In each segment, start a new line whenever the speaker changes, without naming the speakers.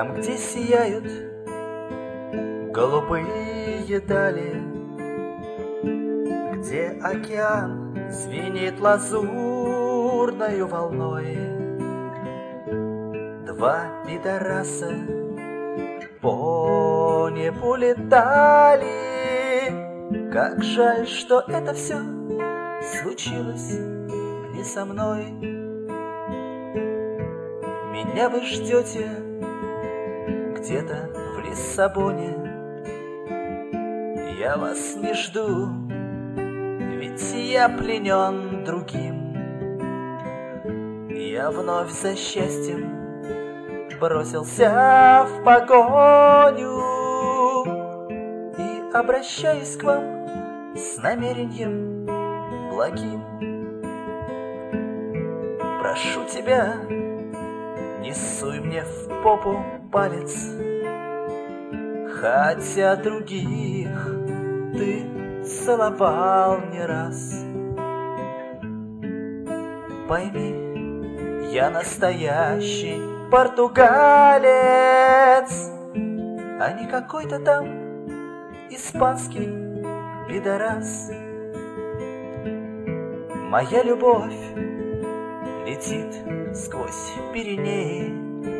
Там, где сияют голубые дали, где океан звенит лазурною волной. Два пидораса по небу летали. Как жаль, что это все случилось не со мной. Меня вы ждете где-то в Лиссабоне. Я вас не жду, ведь я пленен другим. Я вновь за счастьем бросился в погоню и обращаюсь к вам с намерением благим. Прошу тебя, не суй мне в попу палец, хотя других ты целовал не раз. Пойми, я настоящий португалец, а не какой-то там испанский пидорас. Моя любовь летит сквозь Пиренеи.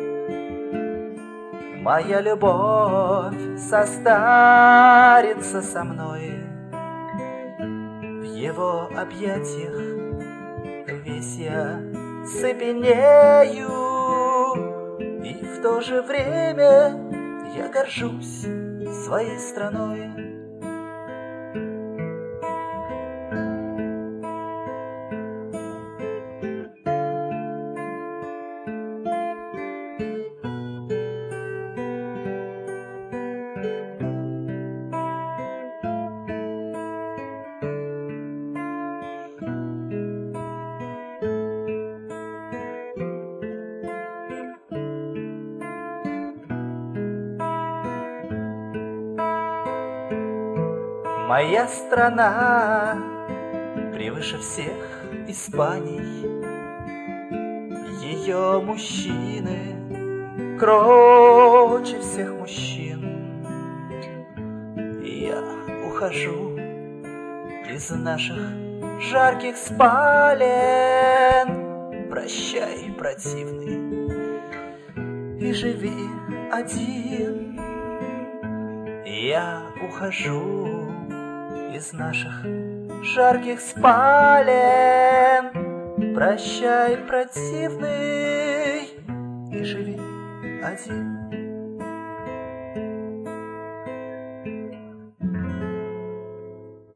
Моя любовь состарится со мной. В его объятиях весь я цепенею, и в то же время я горжусь своей страной. Моя страна превыше всех Испаний. Ее мужчины круче всех мужчин. И я ухожу из наших жарких спален. Прощай, противный, и живи один. Я ухожу из наших жарких спален. Прощай, противный, и живи один.